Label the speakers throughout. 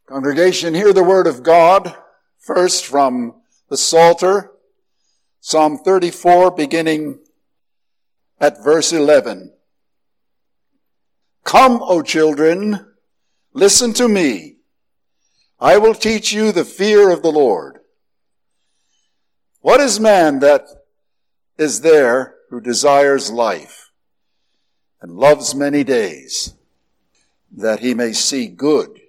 Speaker 1: Congregation, hear the word of God, first from the Psalter, Psalm 34, beginning at verse 11. Come, O children, listen to me. I will teach you the fear of the Lord. What is man that is there who desires life and loves many days, that he may see good?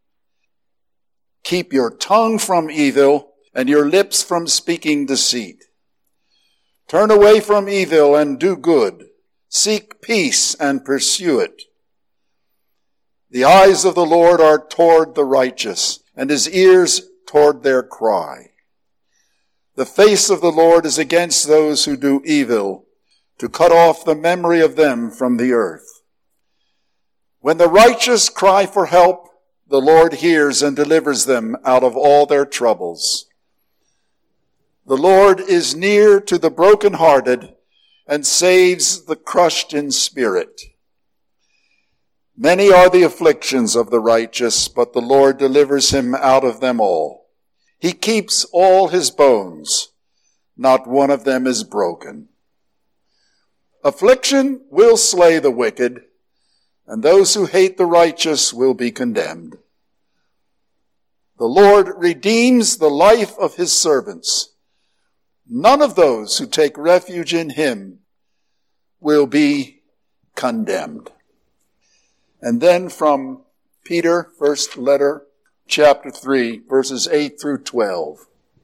Speaker 1: Keep your tongue from evil and your lips from speaking deceit. Turn away from evil and do good. Seek peace and pursue it. The eyes of the Lord are toward the righteous, and his ears toward their cry. The face of the Lord is against those who do evil, to cut off the memory of them from the earth. When the righteous cry for help, the Lord hears and delivers them out of all their troubles. The Lord is near to the brokenhearted and saves the crushed in spirit. Many are the afflictions of the righteous, but the Lord delivers him out of them all. He keeps all his bones. Not one of them is broken. Affliction will slay the wicked, and those who hate the righteous will be condemned. The Lord redeems the life of his servants. None of those who take refuge in him will be condemned. And then from Peter, first letter, chapter 3, verses 8 through 12.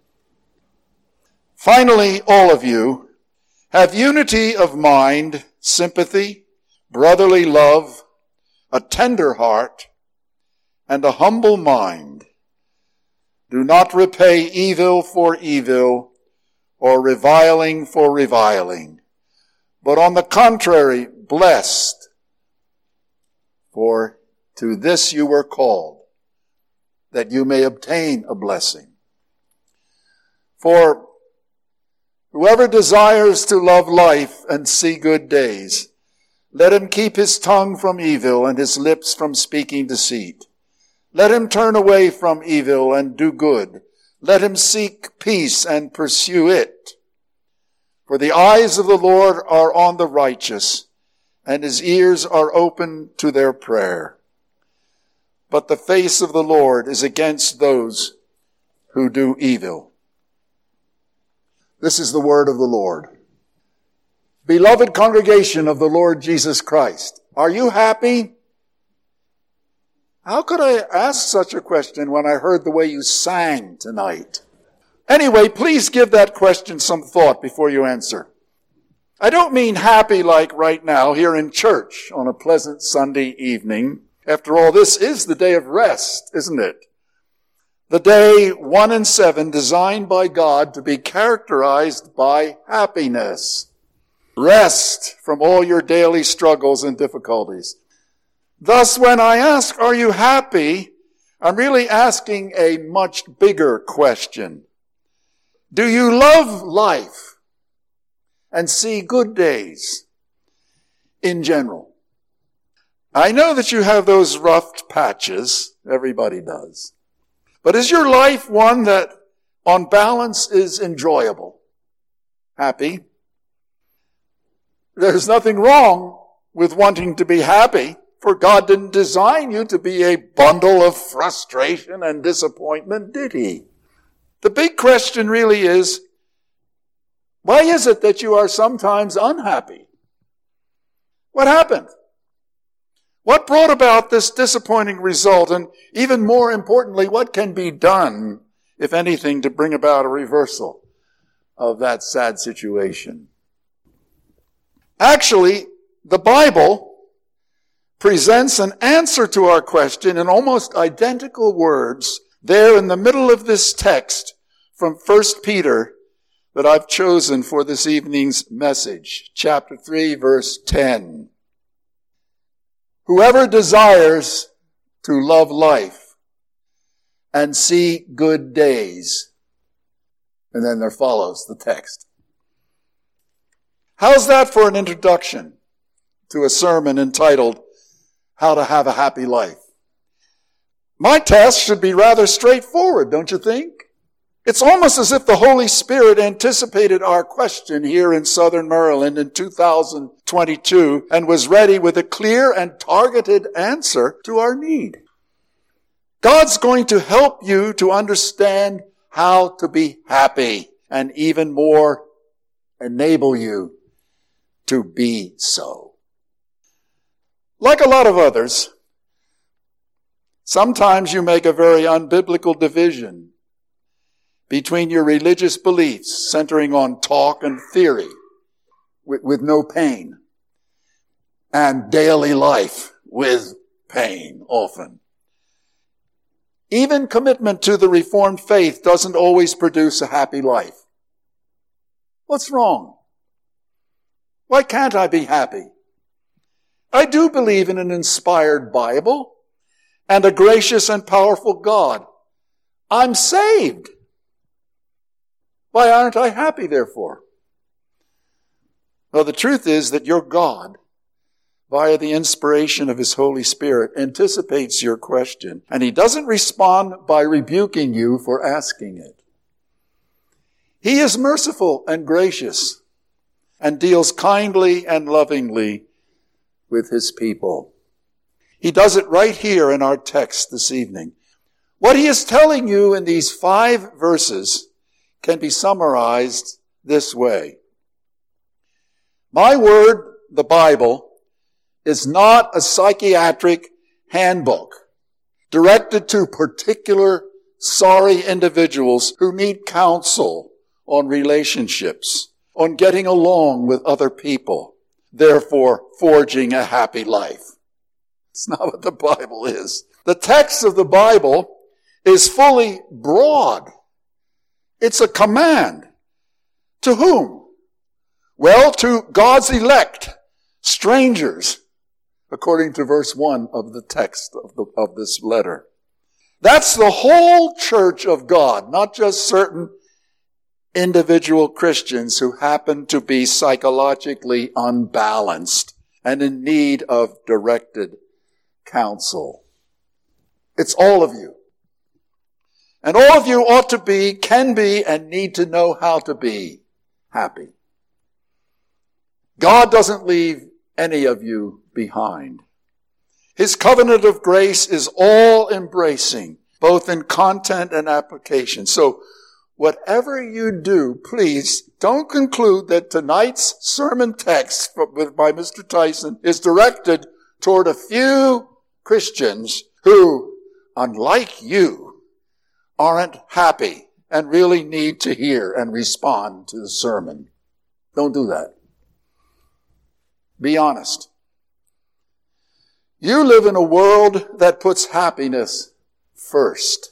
Speaker 1: Finally, all of you, have unity of mind, sympathy, brotherly love, a tender heart, and a humble mind. Do not repay evil for evil or reviling for reviling, but on the contrary, blessed. For to this you were called, that you may obtain a blessing. For whoever desires to love life and see good days, let him keep his tongue from evil and his lips from speaking deceit. Let him turn away from evil and do good. Let him seek peace and pursue it. For the eyes of the Lord are on the righteous, and his ears are open to their prayer. But the face of the Lord is against those who do evil. This is the word of the Lord. Beloved congregation of the Lord Jesus Christ, are you happy? How could I ask such a question when I heard the way you sang tonight? Anyway, please give that question some thought before you answer. I don't mean happy like right now here in church on a pleasant Sunday evening. After all, this is the day of rest, isn't it? The day 1 and 7 designed by God to be characterized by happiness. Rest from all your daily struggles and difficulties. Thus, when I ask, are you happy? I'm really asking a much bigger question. Do you love life and see good days in general? I know that you have those rough patches. Everybody does. But is your life one that on balance is enjoyable? Happy? There's nothing wrong with wanting to be happy. For God didn't design you to be a bundle of frustration and disappointment, did he? The big question really is, why is it that you are sometimes unhappy? What happened? What brought about this disappointing result? And even more importantly, what can be done, if anything, to bring about a reversal of that sad situation? Actually, the Bible presents an answer to our question in almost identical words there in the middle of this text from 1 Peter that I've chosen for this evening's message. Chapter 3, verse 10. Whoever desires to love life and see good days. And then there follows the text. How's that for an introduction to a sermon entitled How to Have a Happy Life? My task should be rather straightforward, don't you think? It's almost as if the Holy Spirit anticipated our question here in Southern Maryland in 2022 and was ready with a clear and targeted answer to our need. God's going to help you to understand how to be happy and even more enable you to be so. Like a lot of others, sometimes you make a very unbiblical division between your religious beliefs centering on talk and theory with no pain and daily life with pain often. Even commitment to the Reformed faith doesn't always produce a happy life. What's wrong? Why can't I be happy? I do believe in an inspired Bible and a gracious and powerful God. I'm saved. Why aren't I happy, therefore? Well, the truth is that your God, via the inspiration of His Holy Spirit, anticipates your question, and He doesn't respond by rebuking you for asking it. He is merciful and gracious and deals kindly and lovingly with His people. He does it right here in our text this evening. What He is telling you in these 5 verses can be summarized this way. My word, the Bible, is not a psychiatric handbook directed to particular sorry individuals who need counsel on relationships, on getting along with other people, therefore forging a happy life. It's not what the Bible is. The text of the Bible is fully broad. It's a command. To whom? Well, to God's elect, strangers, according to verse 1 of the text of this letter. That's the whole church of God, not just certain individual Christians who happen to be psychologically unbalanced and in need of directed counsel. It's all of you. And all of you ought to be, can be, and need to know how to be happy. God doesn't leave any of you behind. His covenant of grace is all-embracing, both in content and application. So, whatever you do, please don't conclude that tonight's sermon text by Mr. Tyson is directed toward a few Christians who, unlike you, aren't happy and really need to hear and respond to the sermon. Don't do that. Be honest. You live in a world that puts happiness first.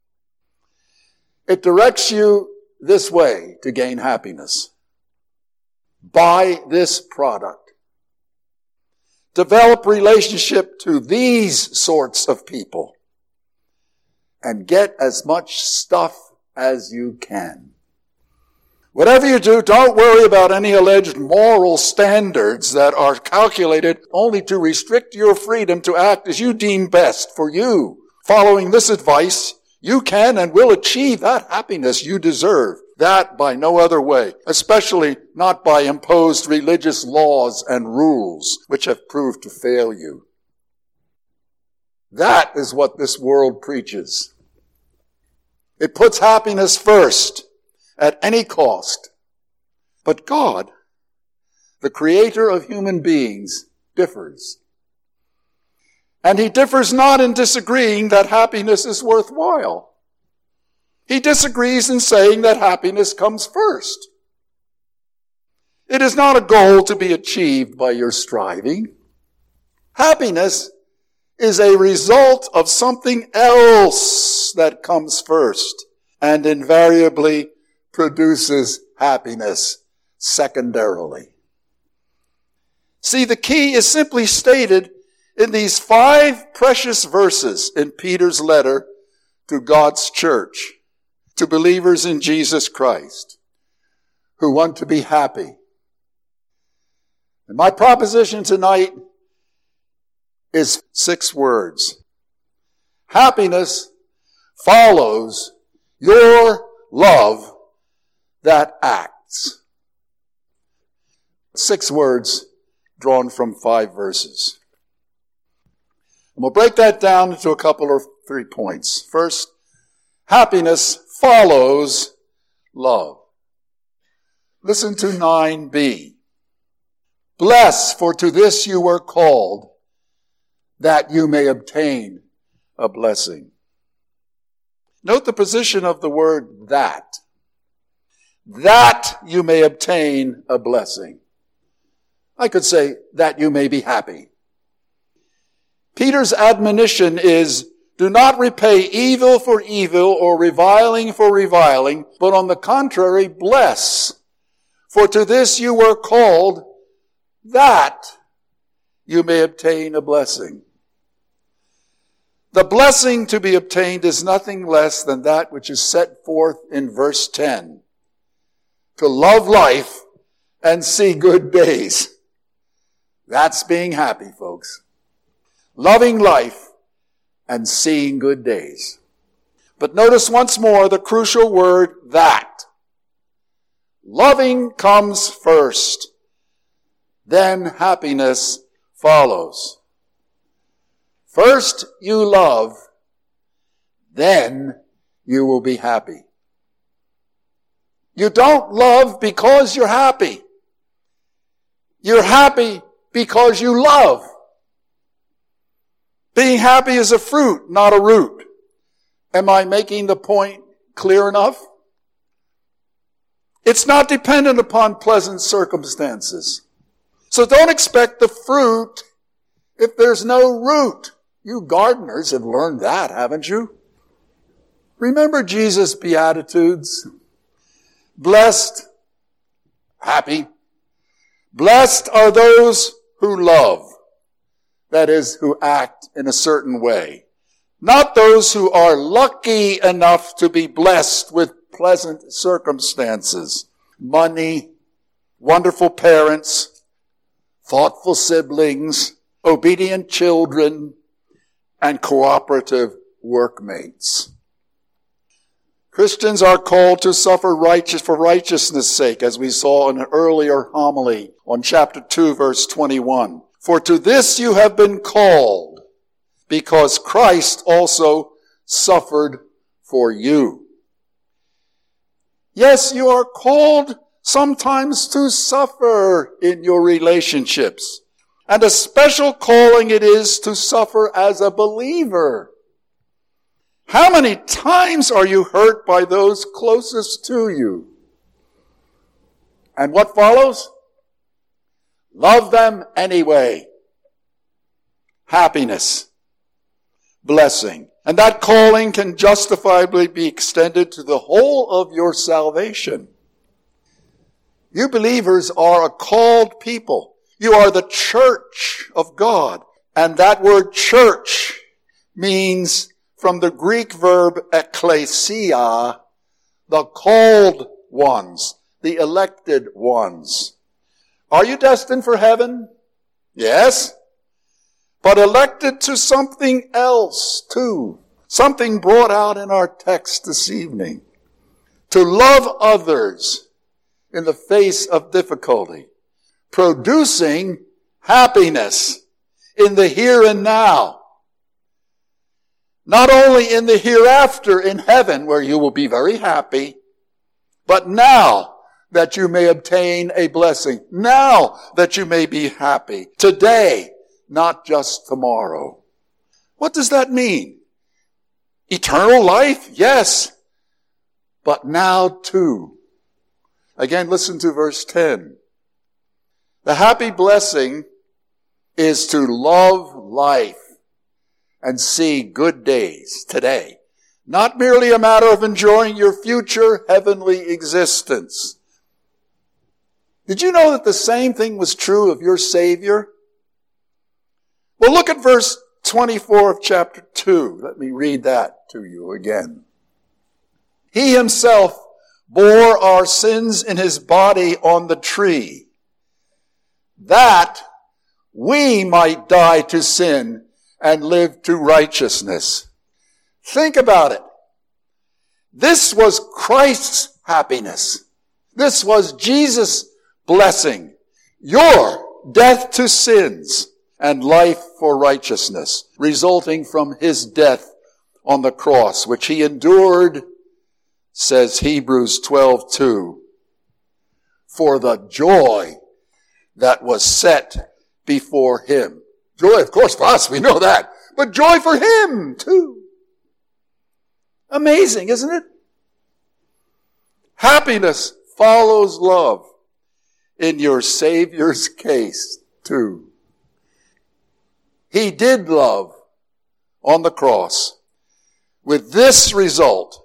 Speaker 1: It directs you this way to gain happiness. Buy this product. Develop relationship to these sorts of people. And get as much stuff as you can. Whatever you do, don't worry about any alleged moral standards that are calculated only to restrict your freedom to act as you deem best for you. Following this advice, you can and will achieve that happiness you deserve. That by no other way, especially not by imposed religious laws and rules, which have proved to fail you. That is what this world preaches. It puts happiness first at any cost. But God, the creator of human beings, differs. And He differs not in disagreeing that happiness is worthwhile. He disagrees in saying that happiness comes first. It is not a goal to be achieved by your striving. Happiness is a result of something else that comes first and invariably produces happiness secondarily. See, the key is simply stated in these 5 precious verses in Peter's letter to God's church, to believers in Jesus Christ who want to be happy. And my proposition tonight is 6 words. Happiness follows your love that acts. 6 words drawn from 5 verses. And we'll break that down into a couple or 3 points. First, happiness follows love. Listen to 9b. Bless, for to this you were called, that you may obtain a blessing. Note the position of the word that. That you may obtain a blessing. I could say that you may be happy. Peter's admonition is, do not repay evil for evil or reviling for reviling, but on the contrary, bless. For to this you were called, that you may obtain a blessing. The blessing to be obtained is nothing less than that which is set forth in verse 10. To love life and see good days. That's being happy, folks. Loving life and seeing good days. But notice once more the crucial word, that. Loving comes first. Then happiness follows. First you love, then you will be happy. You don't love because you're happy. You're happy because you love. Being happy is a fruit, not a root. Am I making the point clear enough? It's not dependent upon pleasant circumstances. So don't expect the fruit if there's no root. You gardeners have learned that, haven't you? Remember Jesus' Beatitudes? Blessed, happy. Blessed are those who love. That is, who act in a certain way. Not those who are lucky enough to be blessed with pleasant circumstances. Money, wonderful parents, thoughtful siblings, obedient children, and cooperative workmates. Christians are called to suffer for righteousness' sake, as we saw in an earlier homily on chapter 2, verse 21. For to this you have been called, because Christ also suffered for you. Yes, you are called sometimes to suffer in your relationships. And a special calling it is to suffer as a believer. How many times are you hurt by those closest to you? And what follows? Love them anyway. Happiness. Blessing. And that calling can justifiably be extended to the whole of your salvation. You believers are a called people. You are the church of God. And that word church means, from the Greek verb ekklesia, the called ones, the elected ones. Are you destined for heaven? Yes. But elected to something else too. Something brought out in our text this evening. To love others in the face of difficulty. Producing happiness in the here and now. Not only in the hereafter in heaven, where you will be very happy, but now that you may obtain a blessing. Now that you may be happy. Today, not just tomorrow. What does that mean? Eternal life? Yes. But now too. Again, listen to verse 10. The happy blessing is to love life and see good days today. Not merely a matter of enjoying your future heavenly existence. Did you know that the same thing was true of your Savior? Well, look at verse 24 of chapter 2. Let me read that to you again. He himself bore our sins in his body on the tree, that we might die to sin and live to righteousness. Think about it. This was Christ's happiness. This was Jesus' blessing. Your death to sins and life for righteousness, resulting from his death on the cross, which he endured, says Hebrews 12:2, for the joy that was set before him. Joy, of course, for us, we know that, but joy for him too. Amazing, isn't it? Happiness follows love in your Savior's case too. He did love on the cross. With this result,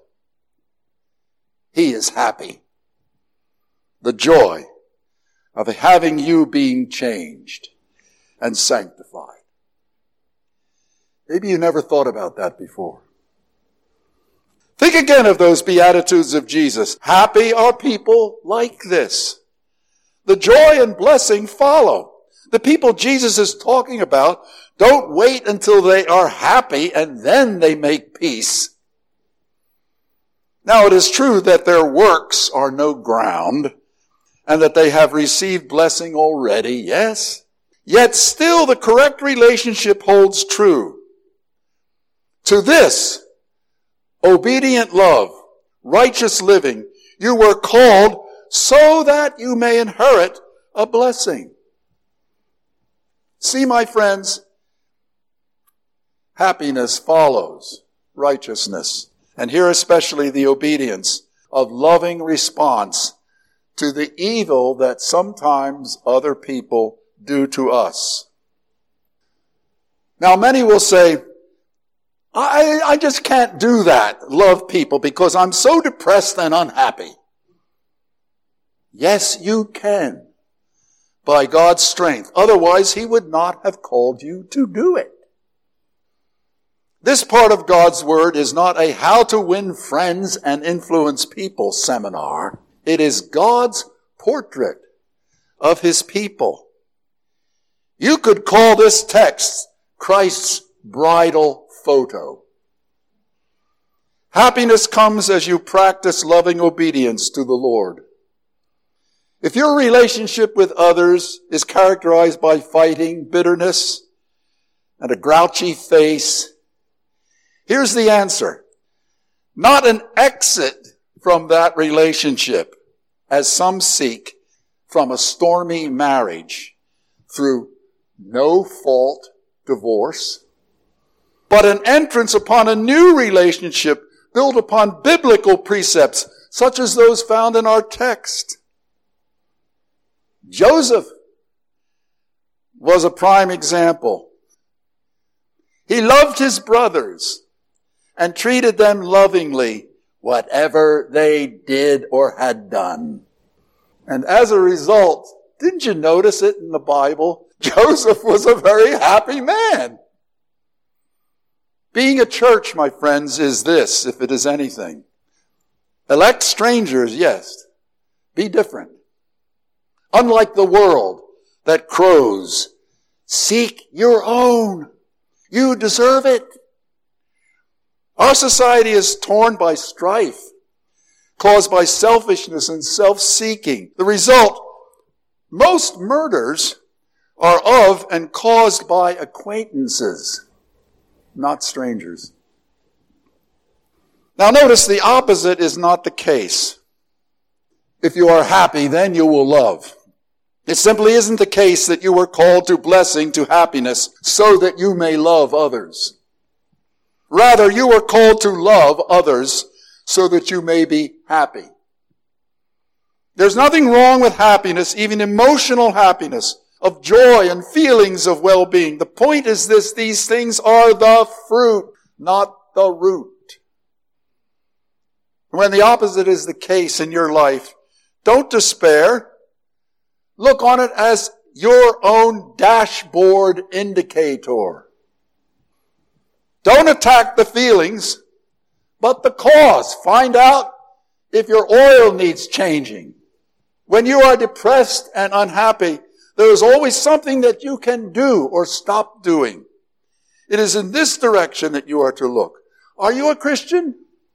Speaker 1: he is happy. The joy of having you being changed and sanctified. Maybe you never thought about that before. Think again of those Beatitudes of Jesus. Happy are people like this. The joy and blessing follow. The people Jesus is talking about don't wait until they are happy and then they make peace. Now it is true that their works are no ground and that they have received blessing already, yes. Yet still the correct relationship holds true. To this, obedient love, righteous living, you were called so that you may inherit a blessing. See, my friends, happiness follows righteousness, and here especially the obedience of loving response to the evil that sometimes other people do to us. Now, many will say, I just can't do that, love people, because I'm so depressed and unhappy. Yes, you can, by God's strength. Otherwise, he would not have called you to do it. This part of God's word is not a how to win friends and influence people seminar. It is God's portrait of his people. You could call this text Christ's bridal photo. Happiness comes as you practice loving obedience to the Lord. If your relationship with others is characterized by fighting, bitterness, and a grouchy face, here's the answer. Not an exit from that relationship, as some seek from a stormy marriage through no-fault divorce, but an entrance upon a new relationship built upon biblical precepts, such as those found in our text. Joseph was a prime example. He loved his brothers and treated them lovingly, whatever they did or had done. And as a result, didn't you notice it in the Bible? Joseph was a very happy man. Being a church, my friends, is this, if it is anything. Elect strangers, yes. Be different. Unlike the world that crows, seek your own. You deserve it. Our society is torn by strife, caused by selfishness and self-seeking. The result, most murders are of and caused by acquaintances, not strangers. Now notice the opposite is not the case. If you are happy, then you will love. It simply isn't the case that you were called to blessing, to happiness, so that you may love others. Rather, you were called to love others so that you may be happy. There's nothing wrong with happiness, even emotional happiness, of joy and feelings of well-being. The point is this: these things are the fruit, not the root. When the opposite is the case in your life, don't despair. Look on it as your own dashboard indicator. Don't attack the feelings, but the cause. Find out if your oil needs changing. When you are depressed and unhappy, there is always something that you can do or stop doing. It is in this direction that you are to look. Are you a Christian?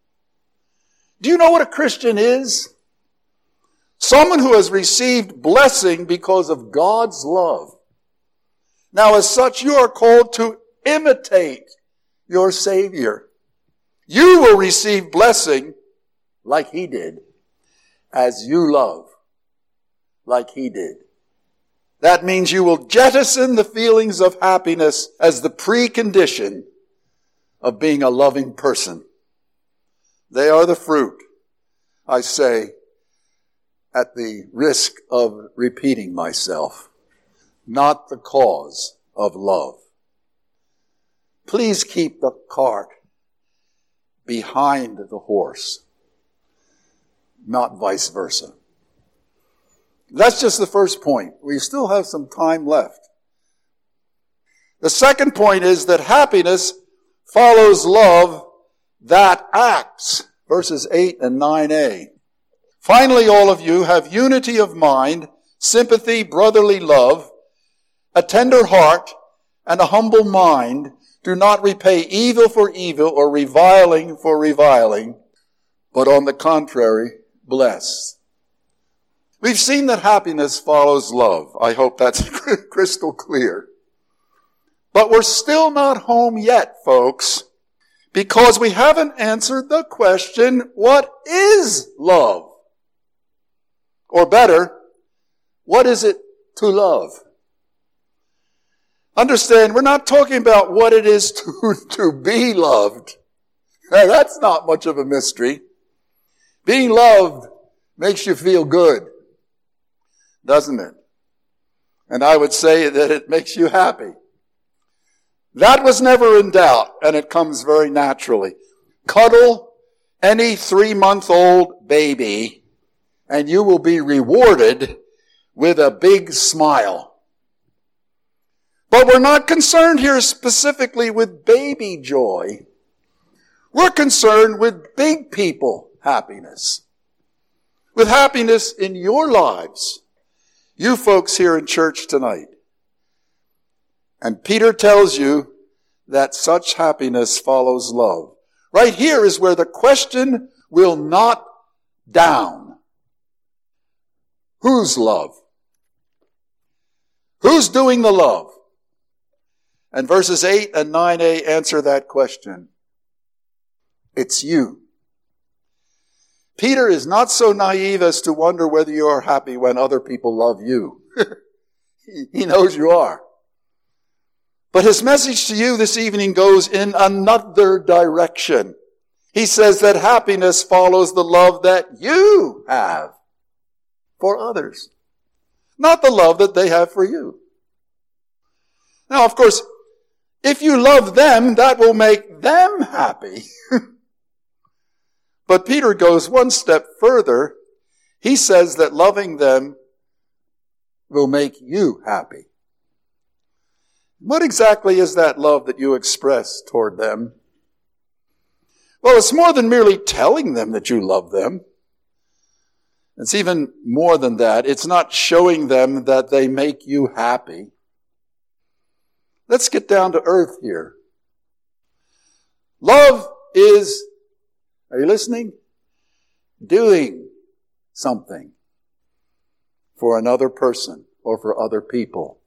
Speaker 1: Do you know what a Christian is? Someone who has received blessing because of God's love. Now, as such, you are called to imitate your Savior. You will receive blessing like He did, as you love like He did. That means you will jettison the feelings of happiness as the precondition of being a loving person. They are the fruit, I say, at the risk of repeating myself, not the cause of love. Please keep the cart behind the horse, not vice versa. That's just the first point. We still have some time left. The second point is that happiness follows love that acts. Verses 8 and 9a. Finally, all of you have unity of mind, sympathy, brotherly love, a tender heart, and a humble mind. Do not repay evil for evil or reviling for reviling, but on the contrary, bless. We've seen that happiness follows love. I hope that's crystal clear. But we're still not home yet, folks, because we haven't answered the question, what is love? Or better, what is it to love? Understand, we're not talking about what it is to be loved. Now, that's not much of a mystery. Being loved makes you feel good, doesn't it? And I would say that it makes you happy. That was never in doubt, and it comes very naturally. Cuddle any 3-month-old baby, and you will be rewarded with a big smile. But we're not concerned here specifically with baby joy. We're concerned with big people happiness. With happiness in your lives. You folks here in church tonight. And Peter tells you that such happiness follows love. Right here is where the question will not down. Whose love? Who's doing the love? And verses 8 and 9a answer that question. It's you. Peter is not so naive as to wonder whether you are happy when other people love you. He knows you are. But his message to you this evening goes in another direction. He says that happiness follows the love that you have for others, not the love that they have for you. Now, of course, if you love them, that will make them happy. But Peter goes one step further. He says that loving them will make you happy. What exactly is that love that you express toward them? Well, it's more than merely telling them that you love them. It's even more than that. It's not showing them that they make you happy. Let's get down to earth here. Love is, are you listening? Doing something for another person or for other people.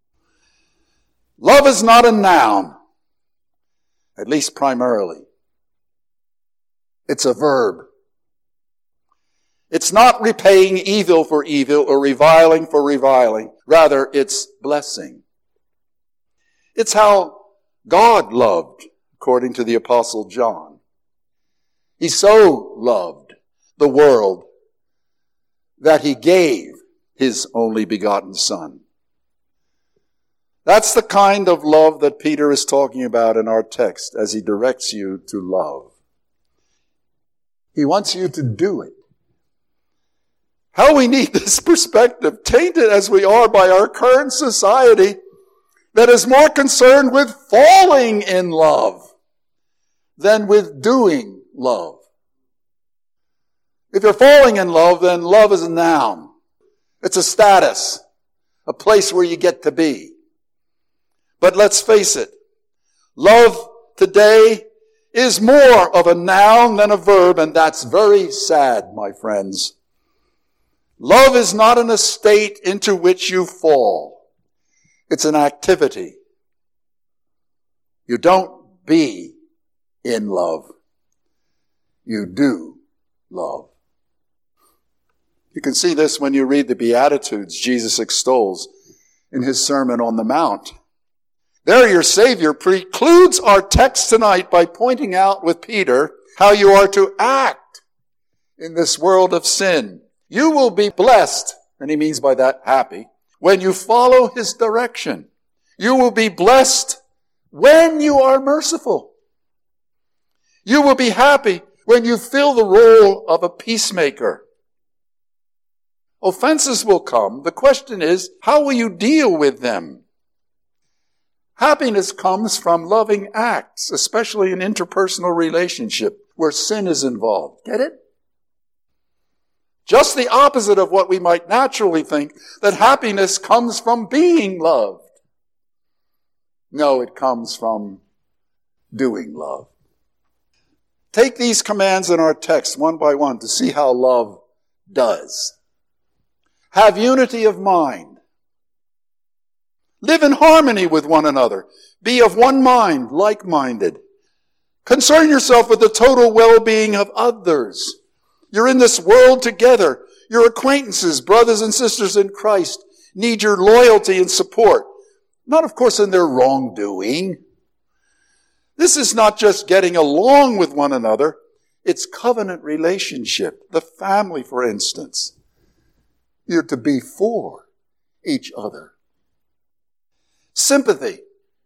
Speaker 1: Love is not a noun, at least primarily. It's a verb. It's not repaying evil for evil or reviling for reviling. Rather, it's blessing. It's how God loved, according to the Apostle John. He so loved the world that he gave his only begotten Son. That's the kind of love that Peter is talking about in our text as he directs you to love. He wants you to do it. How we need this perspective, tainted as we are by our current society that is more concerned with falling in love than with doing love. If you're falling in love, then love is a noun. It's a status, a place where you get to be. But let's face it, love today is more of a noun than a verb, and that's very sad, my friends. Love is not an estate into which you fall. It's an activity. You don't be in love. You do love. You can see this when you read the Beatitudes Jesus extols in his Sermon on the Mount. There your Savior precludes our text tonight by pointing out with Peter how you are to act in this world of sin. You will be blessed, and he means by that happy, when you follow his direction. You will be blessed when you are merciful. You will be happy when you fill the role of a peacemaker. Offenses will come. The question is, how will you deal with them? Happiness comes from loving acts, especially in interpersonal relationship where sin is involved. Get it? Just the opposite of what we might naturally think, that happiness comes from being loved. No, it comes from doing love. Take these commands in our text one by one to see how love does. Have unity of mind. Live in harmony with one another. Be of one mind, like-minded. Concern yourself with the total well-being of others. You're in this world together. Your acquaintances, brothers and sisters in Christ, need your loyalty and support. Not, of course, in their wrongdoing. This is not just getting along with one another. It's covenant relationship. The family, for instance. You're to be for each other. Sympathy.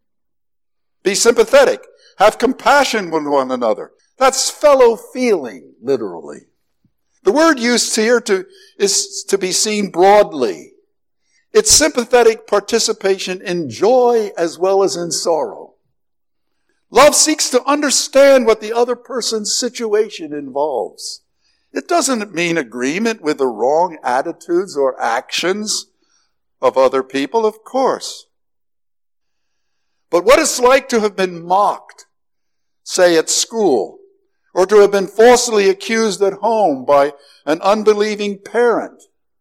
Speaker 1: Be sympathetic. Have compassion with one another. That's fellow feeling, literally. The word used here is to be seen broadly. It's sympathetic participation in joy as well as in sorrow. Love seeks to understand what the other person's situation involves. It doesn't mean agreement with the wrong attitudes or actions of other people, of course. But what it's like to have been mocked, say at school, or to have been falsely accused at home by an unbelieving parent,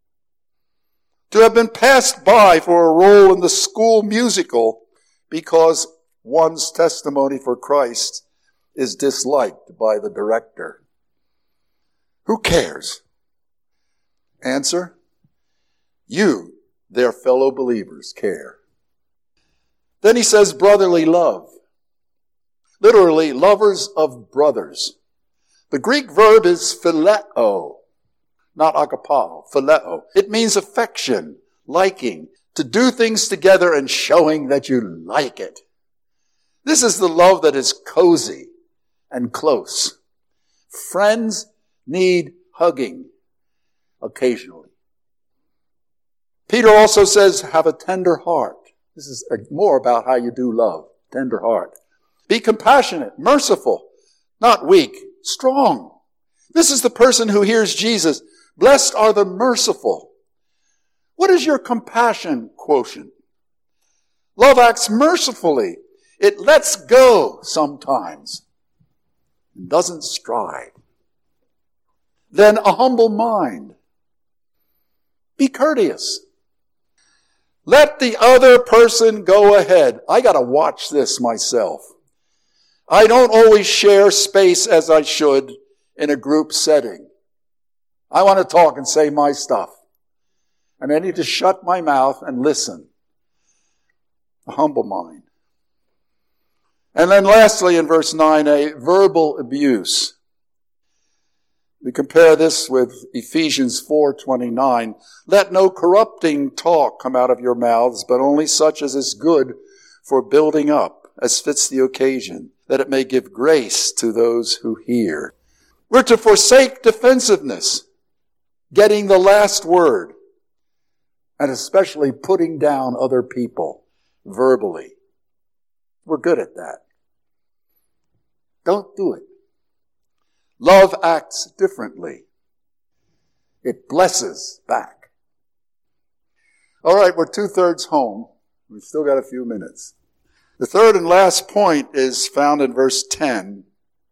Speaker 1: to have been passed by for a role in the school musical because one's testimony for Christ is disliked by the director. Who cares? Answer, you, their fellow believers, care. Then he says brotherly love. Literally, lovers of brothers. The Greek verb is phileo, not agapao, phileo. It means affection, liking, to do things together and showing that you like it. This is the love that is cozy and close. Friends need hugging occasionally. Peter also says, have a tender heart. This is more about how you do love, tender heart. Be compassionate, merciful, not weak, strong. This is the person who hears Jesus. Blessed are the merciful. What is your compassion quotient? Love acts mercifully. It lets go sometimes and doesn't strive. Then a humble mind. Be courteous. Let the other person go ahead. I got to watch this myself. I don't always share space as I should in a group setting. I want to talk and say my stuff. And I need to shut my mouth and listen. A humble mind. And then lastly in verse 9a, verbal abuse. We compare this with Ephesians 4:29. Let no corrupting talk come out of your mouths, but only such as is good for building up, as fits the occasion, that it may give grace to those who hear. We're to forsake defensiveness, getting the last word, and especially putting down other people verbally. We're good at that. Don't do it. Love acts differently. It blesses back. All right, we're 2/3 home. We've still got a few minutes. The third and last point is found in verse 10.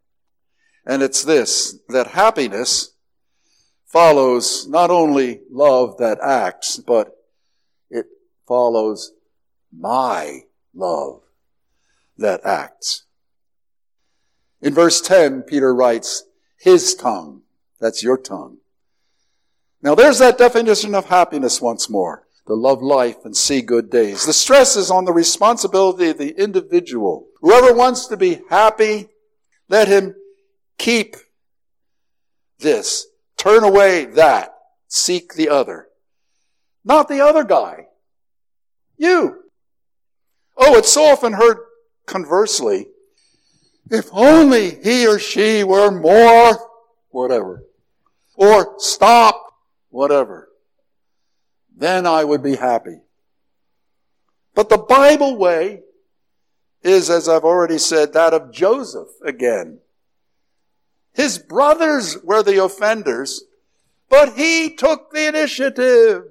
Speaker 1: And it's this, that happiness follows not only love that acts, but it follows my love that acts. In verse 10, Peter writes, his tongue. That's your tongue. Now there's that definition of happiness once more. To love life and see good days. The stress is on the responsibility of the individual. Whoever wants to be happy, let him keep this. Turn away that. Seek the other. Not the other guy. You. Oh, it's so often heard conversely. If only he or she were more, whatever. Or stop, whatever. Then I would be happy. But the Bible way is, as I've already said, that of Joseph again. His brothers were the offenders, but he took the initiative.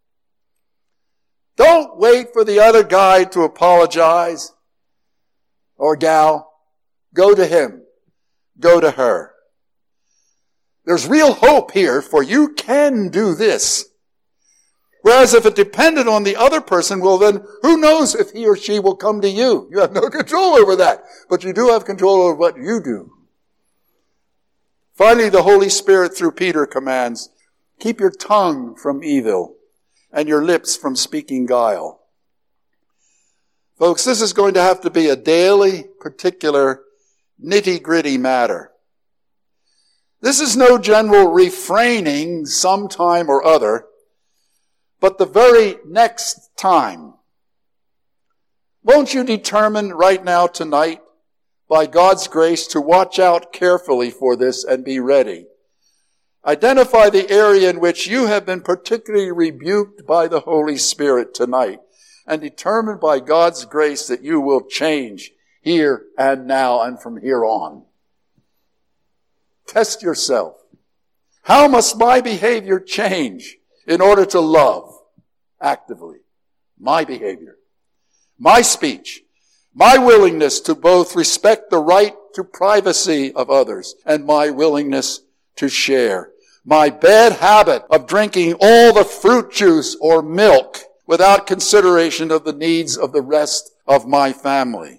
Speaker 1: Don't wait for the other guy to apologize or gal. Go to him. Go to her. There's real hope here, for you can do this. Whereas if it depended on the other person, well then, who knows if he or she will come to you? You have no control over that. But you do have control over what you do. Finally, the Holy Spirit through Peter commands, keep your tongue from evil and your lips from speaking guile. Folks, this is going to have to be a daily, particular, nitty-gritty matter. This is no general refraining sometime or other, but the very next time. Won't you determine right now, tonight, by God's grace, to watch out carefully for this and be ready? Identify the area in which you have been particularly rebuked by the Holy Spirit tonight, and determine by God's grace that you will change here and now and from here on. Test yourself. How must my behavior change in order to love actively? My behavior, my speech, my willingness to both respect the right to privacy of others and my willingness to share. My bad habit of drinking all the fruit juice or milk without consideration of the needs of the rest of my family.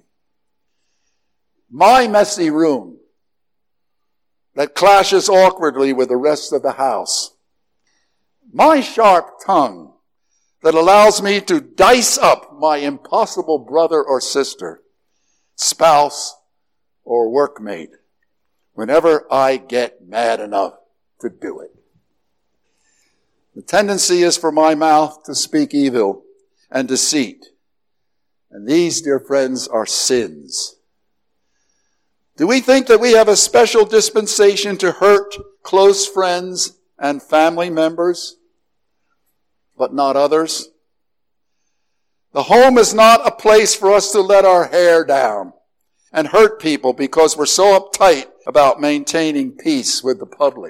Speaker 1: My messy room that clashes awkwardly with the rest of the house. My sharp tongue that allows me to dice up my impossible brother or sister, spouse or workmate, whenever I get mad enough to do it. The tendency is for my mouth to speak evil and deceit. And these, dear friends, are sins. Do we think that we have a special dispensation to hurt close friends and family members, but not others? The home is not a place for us to let our hair down and hurt people because we're so uptight about maintaining peace with the public.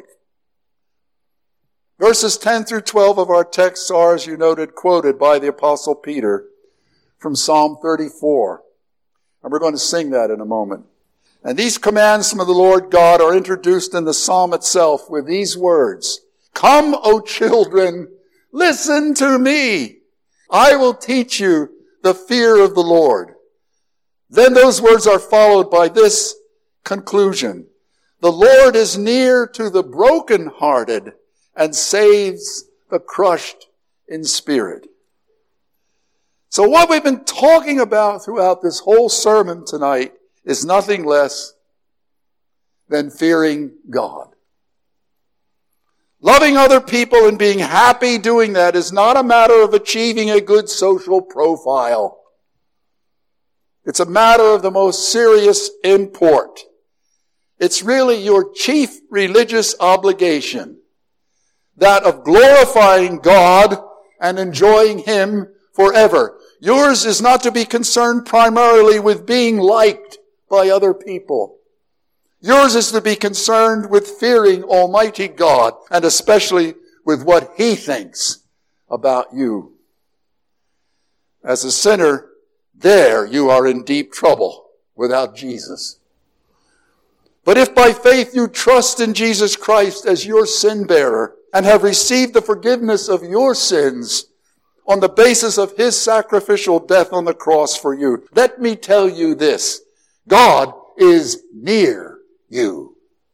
Speaker 1: Verses 10 through 12 of our text are, as you noted, quoted by the Apostle Peter from Psalm 34. And we're going to sing that in a moment. And these commands from the Lord God are introduced in the psalm itself with these words. Come, O children, listen to me. I will teach you the fear of the Lord. Then those words are followed by this conclusion. The Lord is near to the brokenhearted and saves the crushed in spirit. So what we've been talking about throughout this whole sermon tonight is nothing less than fearing God. Loving other people and being happy doing that is not a matter of achieving a good social profile. It's a matter of the most serious import. It's really your chief religious obligation, that of glorifying God and enjoying Him forever. Yours is not to be concerned primarily with being liked by other people. Yours is to be concerned with fearing Almighty God, and especially with what He thinks about you. As a sinner, there you are in deep trouble without Jesus. But if by faith you trust in Jesus Christ as your sin bearer and have received the forgiveness of your sins on the basis of his sacrificial death on the cross for you, let me tell you this: God is near you.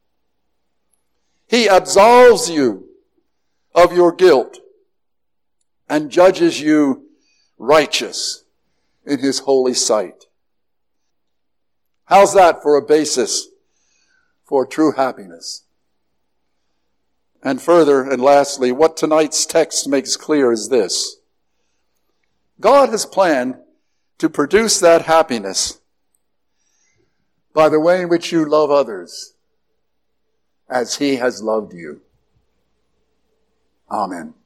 Speaker 1: He absolves you of your guilt and judges you righteous in his holy sight. How's that for a basis for true happiness? And further and lastly, what tonight's text makes clear is this: God has planned to produce that happiness by the way in which you love others as he has loved you. Amen.